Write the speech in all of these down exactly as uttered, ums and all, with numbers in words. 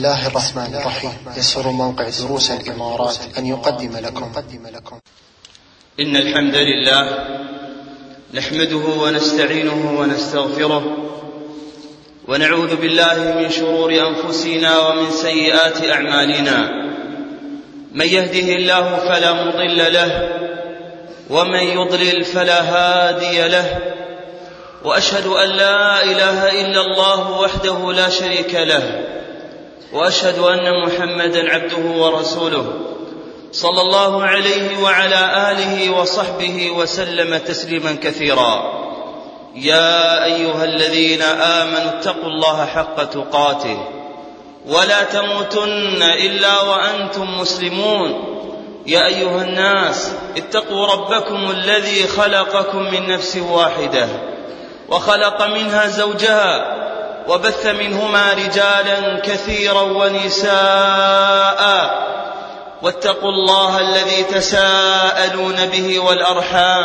الله الرحمن الرحيم. يسر موقع دروس الإمارات أن يقدم لكم إن الحمد لله نحمده ونستعينه ونستغفره ونعوذ بالله من شرور أنفسنا ومن سيئات أعمالنا. من يهده الله فلا مضل له ومن يضلل فلا هادي له، وأشهد أن لا إله إلا الله وحده لا شريك له، وأشهد أن محمدا عبده ورسوله صلى الله عليه وعلى آله وصحبه وسلم تسليما كثيرا. يا أيها الذين آمنوا اتقوا الله حق تقاته ولا تموتن إلا وأنتم مسلمون. يا أيها الناس اتقوا ربكم الذي خلقكم من نفس واحدة وخلق منها زوجها وبث منهما رجالا كثيرا ونساء، واتقوا الله الذي تساءلون به والأرحام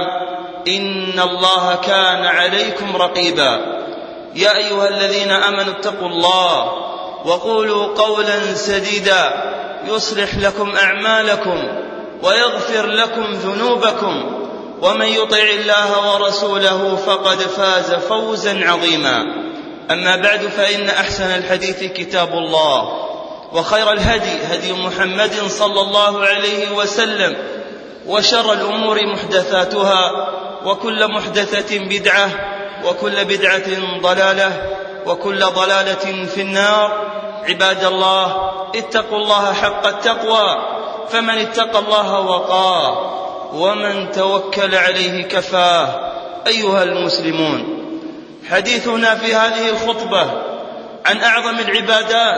إن الله كان عليكم رقيبا. يا أيها الذين آمنوا اتقوا الله وقولوا قولا سديدا يصلح لكم أعمالكم ويغفر لكم ذنوبكم، ومن يطع الله ورسوله فقد فاز فوزا عظيما. أما بعد، فإن أحسن الحديث كتاب الله، وخير الهدي هدي محمد صلى الله عليه وسلم، وشر الأمور محدثاتها، وكل محدثة بدعة، وكل بدعة ضلالة، وكل ضلالة في النار. عباد الله، اتقوا الله حق التقوى، فمن اتقى الله وقاه، ومن توكل عليه كفاه. أيها المسلمون، حديثنا في هذه الخطبة عن أعظم العبادات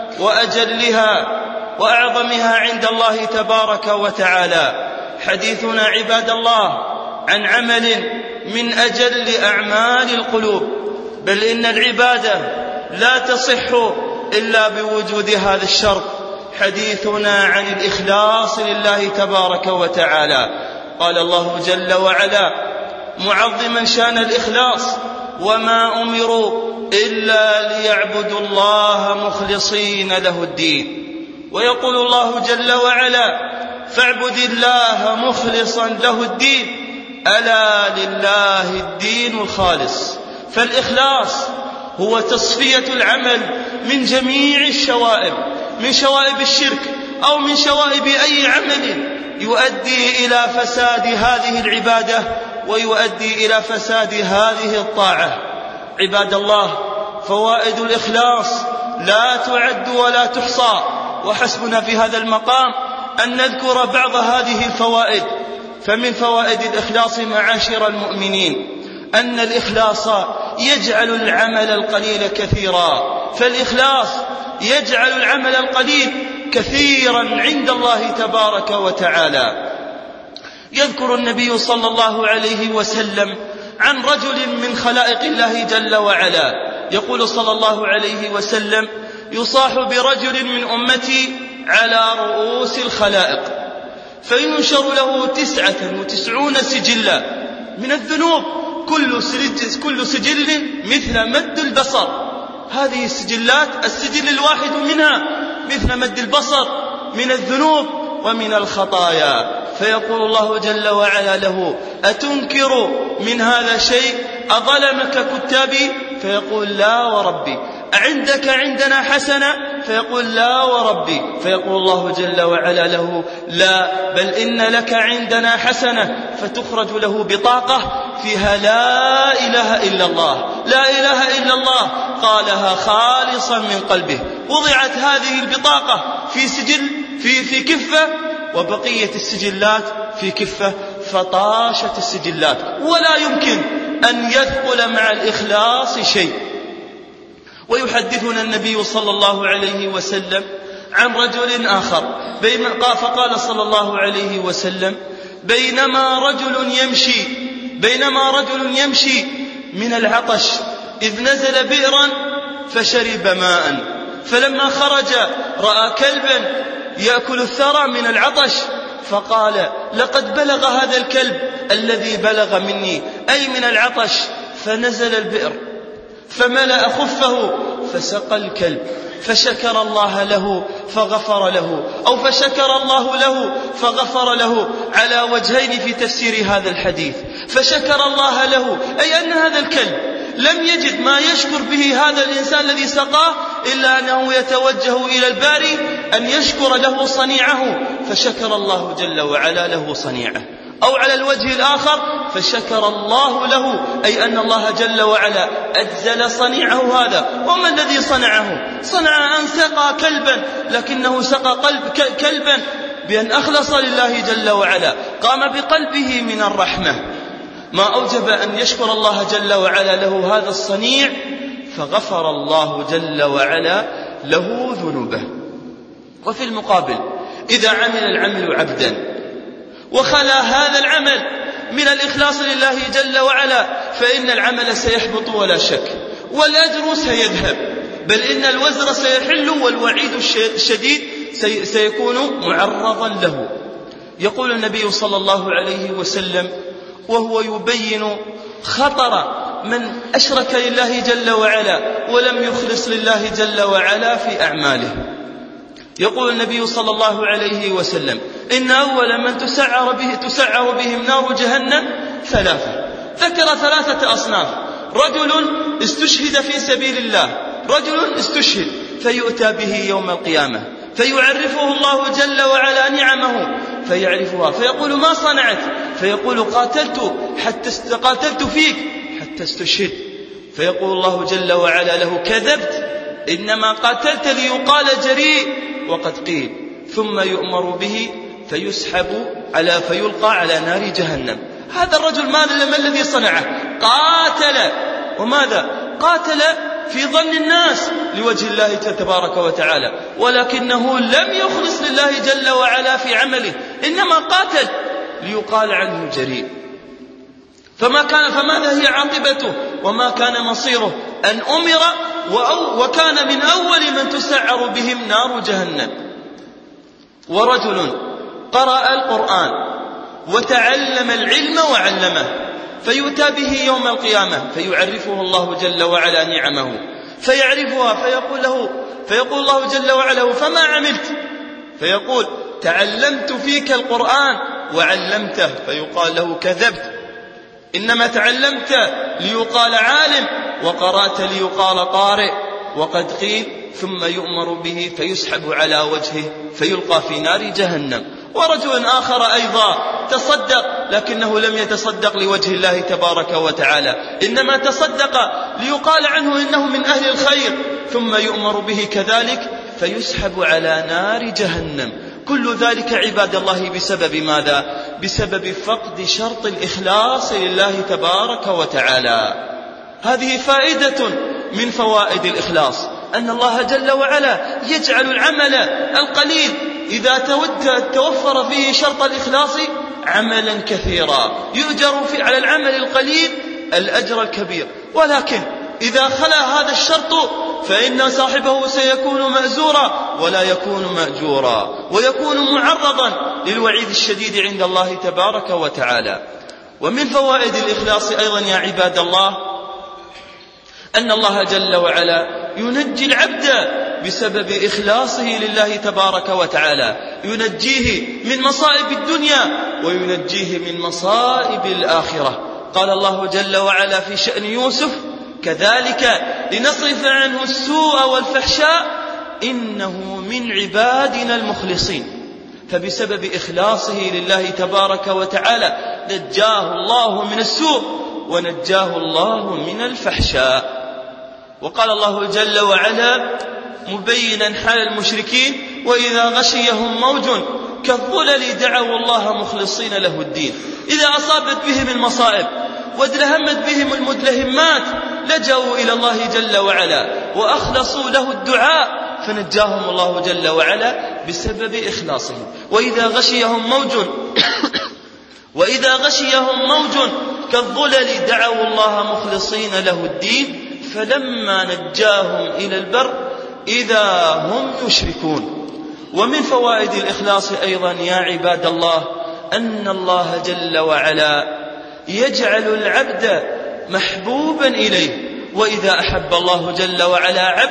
وأجلها وأعظمها عند الله تبارك وتعالى. حديثنا عباد الله عن عمل من أجل أعمال القلوب، بل إن العبادة لا تصح إلا بوجود هذا الشرط. حديثنا عن الإخلاص لله تبارك وتعالى. قال الله جل وعلا معظما شان الإخلاص: وما أمروا إلا ليعبدوا الله مخلصين له الدين. ويقول الله جل وعلا: فاعبد الله مخلصا له الدين، ألا لله الدين الخالص. فالإخلاص هو تصفية العمل من جميع الشوائب، من شوائب الشرك أو من شوائب أي عمل يؤدي إلى فساد هذه العبادة ويؤدي إلى فساد هذه الطاعة. عباد الله، فوائد الإخلاص لا تعد ولا تحصى، وحسبنا في هذا المقام أن نذكر بعض هذه الفوائد. فمن فوائد الإخلاص معاشر المؤمنين أن الإخلاص يجعل العمل القليل كثيرا، فالإخلاص يجعل العمل القليل كثيرا عند الله تبارك وتعالى. يذكر النبي صلى الله عليه وسلم عن رجل من خلائق الله جل وعلا، يقول صلى الله عليه وسلم: يصاح برجل من أمتي على رؤوس الخلائق، فينشر له تسعة وتسعون سجلا من الذنوب، كل سجل, كل سجل مثل مد البصر. هذه السجلات السجل الواحد منها مثل مد البصر من الذنوب ومن الخطايا. فيقول الله جل وعلا له: أتنكر من هذا شيء؟ أظلمك كتابي؟ فيقول: لا وربي. أعندك عندنا حسنة؟ فيقول: لا وربي. فيقول الله جل وعلا له: لا، بل إن لك عندنا حسنة. فتخرج له بطاقة فيها لا إله إلا الله، لا إله إلا الله، قالها خالصا من قلبه. وضعت هذه البطاقة في سجل في في كفة، وبقية السجلات في كفة، فطاشت السجلات، ولا يمكن أن يثقل مع الإخلاص شيء. ويحدثنا النبي صلى الله عليه وسلم عن رجل آخر، فقال صلى الله عليه وسلم: بينما رجل يمشي بينما رجل يمشي من العطش إذ نزل بئرا فشرب ماء، فلما خرج رأى كلبا يأكل الثرى من العطش، فقال: لقد بلغ هذا الكلب الذي بلغ مني، أي من العطش. فنزل البئر فملأ خفه فسقى الكلب، فشكر الله له فغفر له، أو فشكر الله له فغفر له، على وجهين في تفسير هذا الحديث. فشكر الله له أي أن هذا الكلب لم يجد ما يشكر به هذا الإنسان الذي سقاه إلا أنه يتوجه إلى الباري أن يشكر له صنيعه، فشكر الله جل وعلا له صنيعه. أو على الوجه الآخر فشكر الله له أي أن الله جل وعلا أجزل صنيعه هذا. وما الذي صنعه؟ صنع أن سقى كلبا، لكنه سقى قلب كلبا بأن أخلص لله جل وعلا، قام بقلبه من الرحمة، ما أوجب أن يشكر الله جل وعلا له هذا الصنيع، فغفر الله جل وعلا له ذنوبه. وفي المقابل إذا عمل العمل عبدا وخلا هذا العمل من الإخلاص لله جل وعلا، فإن العمل سيحبط ولا شك، والأجر سيذهب، بل إن الوزر سيحل، والوعيد الشديد سيكون معرضا له. يقول النبي صلى الله عليه وسلم وهو يبين خطر من أشرك لله جل وعلا ولم يخلص لله جل وعلا في أعماله، يقول النبي صلى الله عليه وسلم إن أول من تسعر به تسعر بهم نار جهنم ثلاثة. ذكر ثلاثة أصناف: رجل استشهد في سبيل الله، رجل استشهد فيؤتى به يوم القيامة فيعرفه الله جل وعلا نعمه فيعرفها، فيقول ما صنعت؟ فيقول قاتلت حتى قاتلت فيك حتى استشهد، فيقول الله جل وعلا له كذبت، إنما قاتلت ليقال جريء وقد قيل، ثم يؤمر به فيسحب على فيلقى على نار جهنم. هذا الرجل ماذا ما الذي صنعه؟ قاتل، وماذا؟ قاتل في ظن الناس لوجه الله تبارك وتعالى، ولكنه لم يخلص لله جل وعلا في عمله، إنما قاتل ليقال عنه جريء. فما كان فماذا هي عاقبته وما كان مصيره؟ أن أمر وكان من أول من تسعر بهم نار جهنم. ورجل قرأ القرآن وتعلم العلم وعلمه فيؤتى به يوم القيامة فيعرفه الله جل وعلا نعمه فيعرفها، فيقول له فيقول الله جل وعلا فما عملت؟ فيقول تعلمت فيك القرآن وعلمته، فيقال له كذبت، إنما تعلمت ليقال عالم وقرأت ليقال قارئ وقد قيل، ثم يؤمر به فيسحب على وجهه فيلقى في نار جهنم. ورجل آخر أيضا تصدق لكنه لم يتصدق لوجه الله تبارك وتعالى، إنما تصدق ليقال عنه إنه من أهل الخير، ثم يؤمر به كذلك فيسحب على نار جهنم. كل ذلك عباد الله بسبب ماذا؟ بسبب فقد شرط الإخلاص لله تبارك وتعالى. هذه فائدة من فوائد الإخلاص، أن الله جل وعلا يجعل العمل القليل إذا توفر فيه شرط الإخلاص عملا كثيرا، يؤجر في على العمل القليل الأجر الكبير. ولكن إذا خلا هذا الشرط فإن صاحبه سيكون مأزورا ولا يكون مأجورا، ويكون معرضا للوعيد الشديد عند الله تبارك وتعالى. ومن فوائد الإخلاص أيضا يا عباد الله أن الله جل وعلا ينجي العبد بسبب إخلاصه لله تبارك وتعالى، ينجيه من مصائب الدنيا وينجيه من مصائب الآخرة. قال الله جل وعلا في شأن يوسف كذلك لنصرف عنه السوء والفحشاء إنه من عبادنا المخلصين. فبسبب إخلاصه لله تبارك وتعالى نجاه الله من السوء ونجاه الله من الفحشاء. وقال الله جل وعلا مبينا حال المشركين وإذا غشيهم موج كالظلل دعوا الله مخلصين له الدين. إذا أصابت بهم المصائب وادلهمت بهم المدلهمات لجأوا إلى الله جل وعلا وأخلصوا له الدعاء فنجاهم الله جل وعلا بسبب إخلاصهم. وإذا غشيهم موج وإذا غشيهم موج كالظلل دعوا الله مخلصين له الدين فلما نجاهم إلى البر إذا هم يشركون. ومن فوائد الإخلاص أيضا يا عباد الله أن الله جل وعلا يجعل العبد محبوبا إليه، وإذا أحب الله جل وعلا عبدا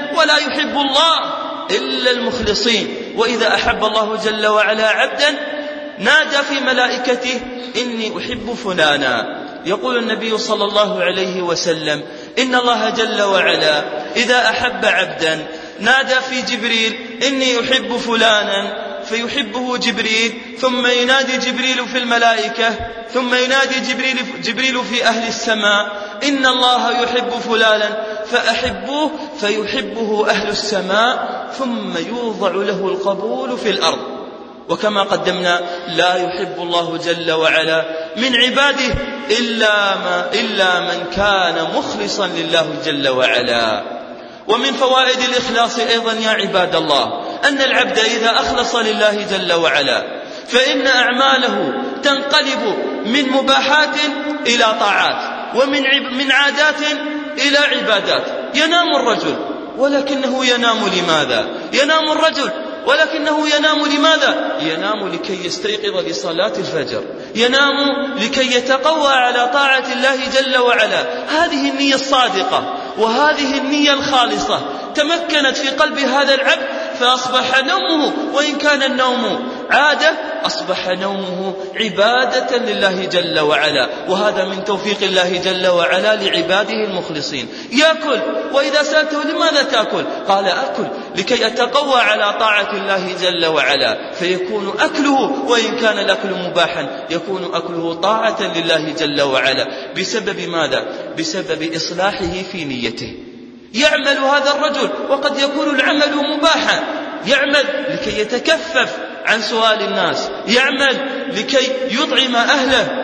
ولا يحب الله إلا المخلصين. وإذا أحب الله جل وعلا عبدا نادى في ملائكته إني أحب فلانا. يقول النبي صلى الله عليه وسلم إن الله جل وعلا إذا أحب عبدا نادى في جبريل إني أحب فلانا فيحبه جبريل، ثم ينادي جبريل في الملائكة، ثم ينادي جبريل, جبريل في أهل السماء إن الله يحب فلانا فأحبوه فيحبه أهل السماء، ثم يوضع له القبول في الأرض. وكما قدمنا لا يحب الله جل وعلا من عباده إلا, ما إلا من كان مخلصا لله جل وعلا. ومن فوائد الإخلاص أيضا يا عباد الله أن العبد إذا أخلص لله جل وعلا فإن أعماله تنقلب من مباحات إلى طاعات، ومن من عادات إلى عبادات. ينام الرجل ولكنه ينام لماذا؟ ينام الرجل ولكنه ينام لماذا؟ ينام لكي يستيقظ لصلاة الفجر، ينام لكي يتقوى على طاعة الله جل وعلا. هذه النية الصادقة وهذه النية الخالصة تمكنت في قلب هذا العبد فأصبح نومه، وإن كان النوم عادة، أصبح نومه عبادة لله جل وعلا. وهذا من توفيق الله جل وعلا لعباده المخلصين. يأكل، وإذا سألته لماذا تأكل؟ قال أكل لكي أتقوى على طاعة الله جل وعلا، فيكون أكله وإن كان الأكل مباحا يكون أكله طاعة لله جل وعلا. بسبب ماذا؟ بسبب إصلاحه في نيته. يعمل هذا الرجل وقد يكون العمل مباحا، يعمل لكي يتكفف عن سؤال الناس، يعمل لكي يطعم أهله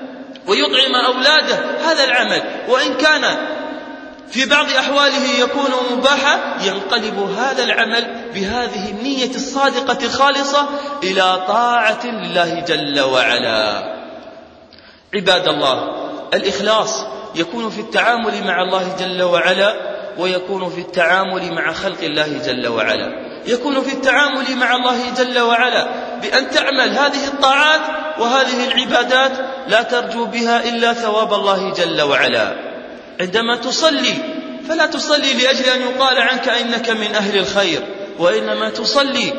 ويطعم أولاده. هذا العمل وإن كان في بعض أحواله يكون مباحا ينقلب هذا العمل بهذه النية الصادقة الخالصة إلى طاعة لله جل وعلا. عباد الله، الإخلاص يكون في التعامل مع الله جل وعلا، ويكون في التعامل مع خلق الله جل وعلا. يكون في التعامل مع الله جل وعلا بأن تعمل هذه الطاعات وهذه العبادات لا ترجو بها إلا ثواب الله جل وعلا. عندما تصلي فلا تصلي لأجل أن يقال عنك إنك من أهل الخير، وإنما تصلي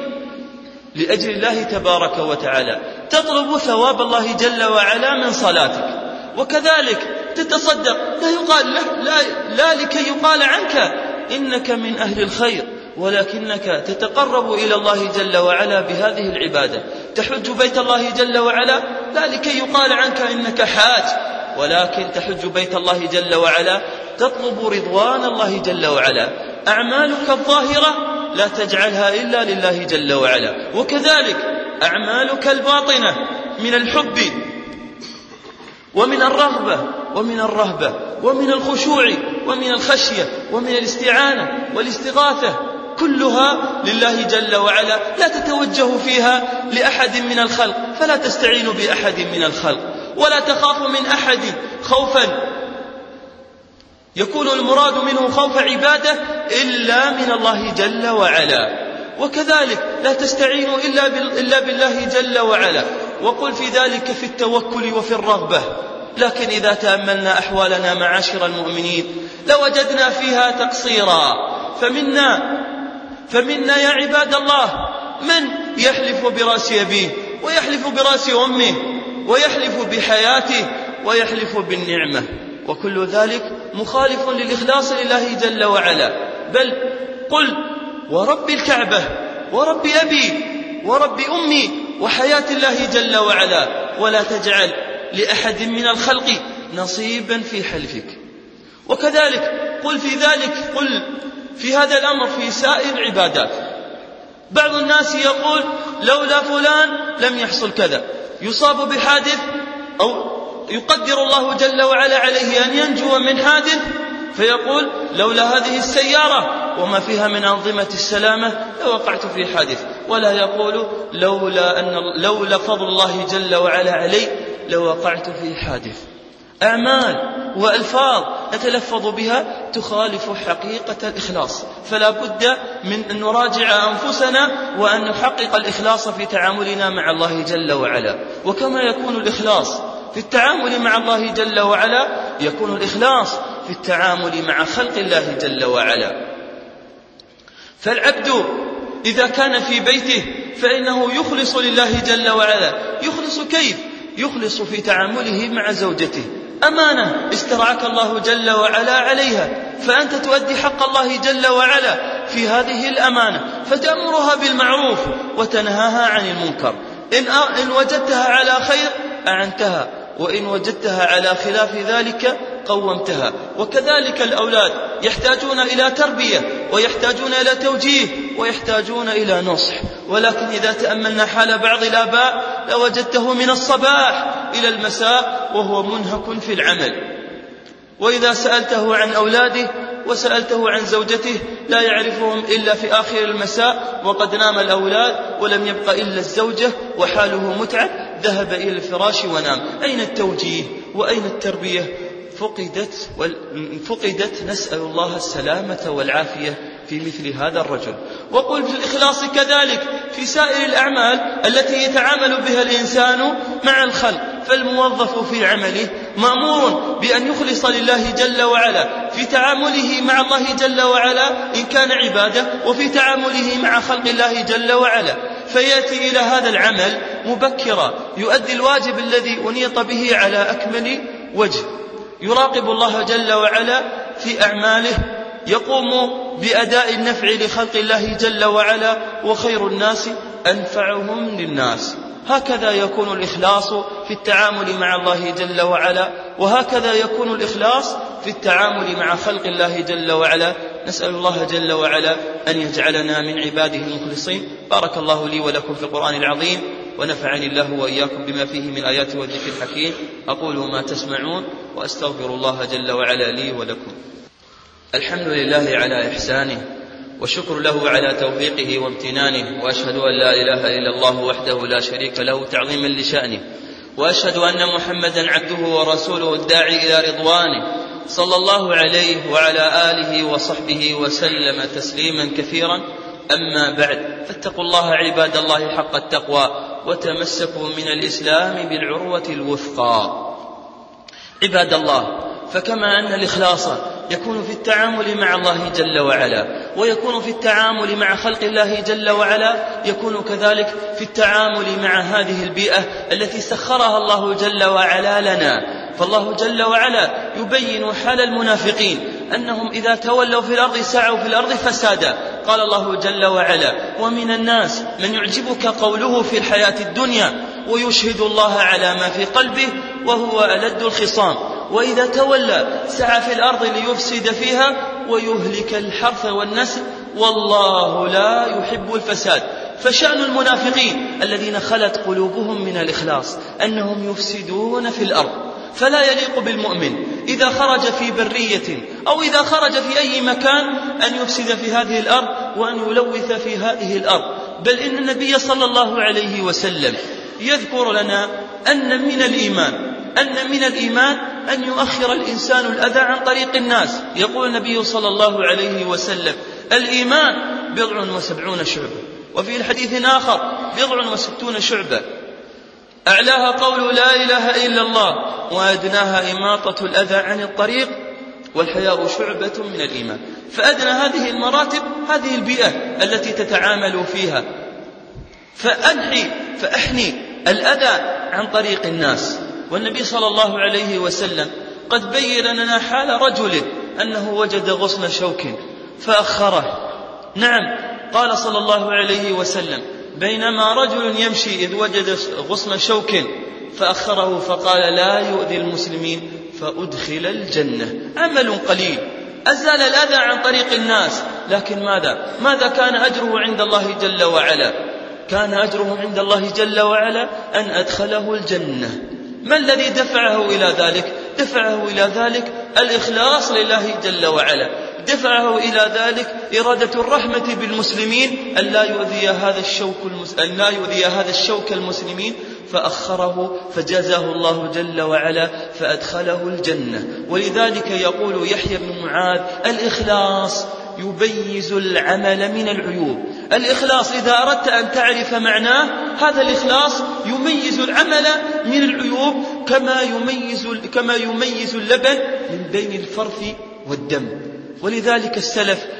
لأجل الله تبارك وتعالى، تطلب ثواب الله جل وعلا من صلاتك. وكذلك تتصدق لا يقال لا, لا, لا لكي يقال عنك إنك من أهل الخير، ولكنك تتقرب إلى الله جل وعلا بهذه العبادة. تحج بيت الله جل وعلا لا لكي يقال عنك إنك حاج، ولكن تحج بيت الله جل وعلا تطلب رضوان الله جل وعلا. أعمالك الظاهرة لا تجعلها إلا لله جل وعلا، وكذلك أعمالك الباطنة من الحب ومن الرغبة ومن الرهبة ومن الخشوع ومن الخشية ومن الاستعانة والاستغاثة كلها لله جل وعلا. لا تتوجه فيها لأحد من الخلق، فلا تستعين بأحد من الخلق، ولا تخاف من أحد خوفا يكون المراد منه خوف عبادة إلا من الله جل وعلا. وكذلك لا تستعين إلا بالله جل وعلا. وقل في ذلك في التوكل وفي الرغبة. لكن إذا تأملنا أحوالنا معاشر المؤمنين لوجدنا فيها تقصيرا. فمنا فمنا يا عباد الله من يحلف برأس أبيه، ويحلف برأس أمه، ويحلف بحياته، ويحلف بالنعمة، وكل ذلك مخالف للإخلاص لله جل وعلا. بل قل ورب الكعبة ورب أبي ورب أمي وحياة الله جل وعلا، ولا تجعل لأحد من الخلق نصيبا في حلفك. وكذلك قل في ذلك قل في هذا الأمر في سائر العبادات. بعض الناس يقول لولا فلان لم يحصل كذا، يصاب بحادث أو يقدر الله جل وعلا عليه أن ينجو من حادث فيقول لولا هذه السيارة وما فيها من أنظمة السلامة لوقعت في حادث، ولا يقول لولا, أن لولا فضل الله جل وعلا علي لوقعت في حادث. أعمال وألفاظ نتلفظ بها تخالف حقيقة الإخلاص، فلا بد من أن نراجع أنفسنا وأن نحقق الإخلاص في تعاملنا مع الله جل وعلا. وكما يكون الإخلاص في التعامل مع الله جل وعلا يكون الإخلاص في التعامل مع خلق الله جل وعلا. فالعبد إذا كان في بيته فإنه يخلص لله جل وعلا. يخلص كيف؟ يخلص في تعامله مع زوجته. أمانة استرعاك الله جل وعلا عليها، فأنت تؤدي حق الله جل وعلا في هذه الأمانة، فتأمرها بالمعروف وتنهاها عن المنكر. إن وجدتها على خير أعنتها، وإن وجدتها على خلاف ذلك قومتها. وكذلك الأولاد يحتاجون إلى تربية، ويحتاجون إلى توجيه، ويحتاجون إلى نصح. ولكن إذا تأملنا حال بعض الآباء لوجدته من الصباح إلى المساء وهو منهك في العمل، وإذا سألته عن أولاده وسألته عن زوجته لا يعرفهم إلا في آخر المساء، وقد نام الأولاد ولم يبق إلا الزوجة وحاله متعب، ذهب إلى الفراش ونام. أين التوجيه وأين التربية؟ فقدت, فقدت. نسأل الله السلامة والعافية في مثل هذا الرجل. وقل في الإخلاص كذلك في سائر الأعمال التي يتعامل بها الإنسان مع الخلق. فالموظف في عمله مأمور بأن يخلص لله جل وعلا في تعامله مع الله جل وعلا إن كان عبادة، وفي تعامله مع خلق الله جل وعلا، فيأتي إلى هذا العمل مبكرا، يؤدي الواجب الذي أنيط به على أكمل وجه، يراقب الله جل وعلا في أعماله، يقوم بأداء النفع لخلق الله جل وعلا، وخير الناس أنفعهم للناس. هكذا يكون الإخلاص في التعامل مع الله جل وعلا، وهكذا يكون الإخلاص في التعامل مع خلق الله جل وعلا. نسأل الله جل وعلا أن يجعلنا من عباده المخلصين. بارك الله لي ولكم في القرآن العظيم، ونفعني الله وإياكم بما فيه من آيات والذكر الحكيم. أقول ما تسمعون، وأستغفر الله جل وعلا لي ولكم. الحمد لله على إحسانه، وشكر له على توفيقه وامتنانه، وأشهد أن لا إله إلا الله وحده لا شريك له تعظيما لشأنه، وأشهد أن محمدا عبده ورسوله الداعي إلى رضوانه، صلى الله عليه وعلى آله وصحبه وسلم تسليما كثيرا. أما بعد، فاتقوا الله عباد الله حق التقوى، وتمسكوا من الإسلام بالعروة الوثقى. عباد الله، فكما أن الإخلاص يكون في التعامل مع الله جل وعلا، ويكون في التعامل مع خلق الله جل وعلا، يكون كذلك في التعامل مع هذه البيئة التي سخرها الله جل وعلا لنا. فالله جل وعلا يبين حال المنافقين أنهم إذا تولوا في الأرض سعوا في الأرض فسادا. قال الله جل وعلا: ومن الناس من يعجبك قوله في الحياة الدنيا ويشهد الله على ما في قلبه وهو ألد الخصام، وإذا تولى سعى في الأرض ليفسد فيها ويهلك الحرث والنسل والله لا يحب الفساد. فشأن المنافقين الذين خلت قلوبهم من الإخلاص أنهم يفسدون في الأرض، فلا يليق بالمؤمن إذا خرج في برية أو إذا خرج في أي مكان أن يفسد في هذه الأرض وأن يلوث في هذه الأرض. بل إن النبي صلى الله عليه وسلم يذكر لنا أن من الإيمان أن من الإيمان أن يؤخر الإنسان الأذى عن طريق الناس. يقول النبي صلى الله عليه وسلم: الإيمان بضع وسبعون شعبة، وفي الحديث آخر: بضع وستون شعبة، أعلاها قول لا إله إلا الله، وأدناها إماطة الأذى عن الطريق، والحياء شعبة من الإيمان. فأدنى هذه المراتب هذه البيئة التي تتعامل فيها، فأنحي فأحني الأذى عن طريق الناس. والنبي صلى الله عليه وسلم قد بين لنا حال رجل أنه وجد غصن شوك فأخره. نعم، قال صلى الله عليه وسلم: بينما رجل يمشي إذ وجد غصن شوك فأخره فقال: لا يؤذي المسلمين فأدخل الجنة. عمل قليل أزال الأذى عن طريق الناس، لكن ماذا ماذا كان أجره عند الله جل وعلا؟ كان أجره عند الله جل وعلا أن أدخله الجنة. ما الذي دفعه إلى ذلك؟ دفعه إلى ذلك الإخلاص لله جل وعلا، دفعه إلى ذلك إرادة الرحمة بالمسلمين أن لا يؤذي هذا الشوك أن لا يؤذي هذا الشوك المسلمين، فأخره فجازاه الله جل وعلا فأدخله الجنة. ولذلك يقول يحيى بن معاذ: الإخلاص يبيز العمل من العيوب. الإخلاص إذا أردت أن تعرف معناه، هذا الإخلاص يميز العمل من العيوب كما يميز كما يميز اللبن من بين الفرث والدم. ولذلك السلف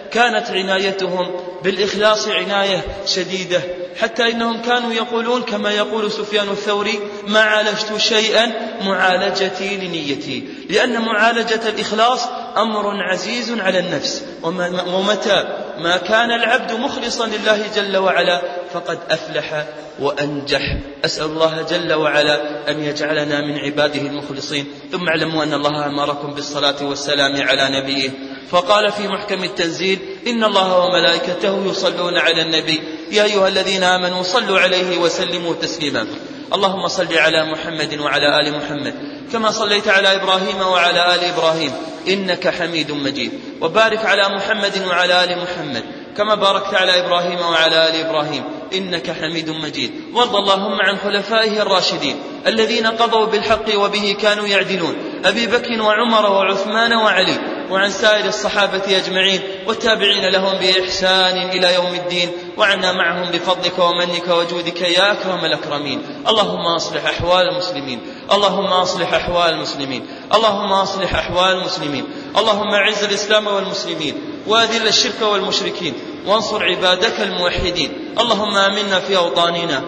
كانت عنايتهم بالإخلاص عناية شديدة، حتى إنهم كانوا يقولون كما يقول سفيان الثوري: ما عالجت شيئا معالجتي لنيتي، لأن معالجة الإخلاص أمر عزيز على النفس، ومتى ما كان العبد مخلصا لله جل وعلا فقد أفلح وأنجح. أسأل الله جل وعلا أن يجعلنا من عباده المخلصين. ثم اعلموا أن الله أمركم بالصلاة والسلام على نبيه، فقال في محكم التنزيل: إن الله وملائكته يصلون على النبي يا أيها الذين آمنوا صلوا عليه وسلموا تسليما. اللهم صل على محمد وعلى آل محمد كما صليت على إبراهيم وعلى آل إبراهيم إنك حميد مجيد، وبارك على محمد وعلى آل محمد كما باركت على إبراهيم وعلى آل إبراهيم إنك حميد مجيد. وارض اللهم عن خلفائه الراشدين الذين قضوا بالحق وبه كانوا يعدلون، أبي بكر وعمر وعثمان وعلي، وعن سائر الصحابة أجمعين والتابعين لهم بإحسان إلى يوم الدين، وعنا معهم بفضلك ومنك وجودك يا أكرم الأكرمين. اللهم أصلح أحوال المسلمين، اللهم أصلح أحوال المسلمين، اللهم أصلح أحوال المسلمين، اللهم أعز الإسلام والمسلمين وأذل الشرك والمشركين، وانصر عبادك الموحدين. اللهم آمنا في أوطاننا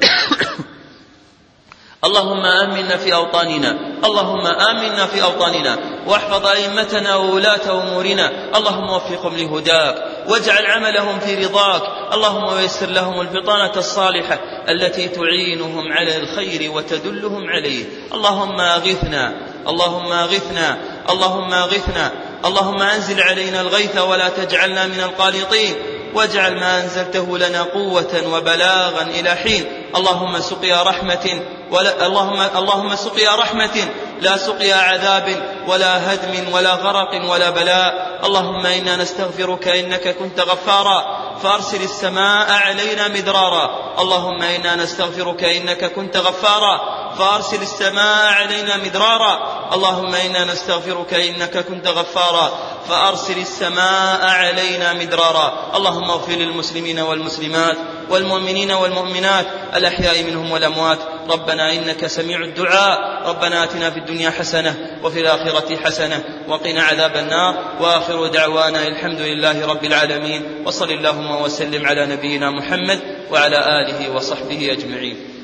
اللهم آمنا في أوطاننا اللهم آمنا في أوطاننا واحفظ أئمتنا وولاة أمورنا، اللهم وفقهم لهداك واجعل عملهم في رضاك، اللهم ويسر لهم البطانة الصالحة التي تعينهم على الخير وتدلهم عليه. اللهم أغثنا اللهم أغثنا اللهم أغثنا اللهم أنزل علينا الغيث ولا تجعلنا من القانطين، واجعل ما أنزلته لنا قوة وبلاغا إلى حين. اللهم سقيا رحمة ولا اللهم اللهم سقيا رحمة لا سقيا عذاب ولا هدم ولا غرق ولا بلاء. اللهم إنا نستغفرك إنك كنت غفارا فأرسل السماء علينا مدرارا. اللهم إنا نستغفرك إنك كنت غفارا فأرسل السماء علينا مدرارا. اللهم إنا نستغفرك إنك كنت غفارا فأرسل السماء علينا مدرارا. اللهم اغفر للمسلمين والمسلمات والمؤمنين والمؤمنات الأحياء منهم والأموات. ربنا إنك سميع الدعاء. ربنا آتنا في الدنيا حسنة وفي الآخرة حسنة وقنا عذاب النار. وآخر دعوانا الحمد لله رب العالمين، وصل اللهم وسلم على نبينا محمد وعلى آله وصحبه أجمعين.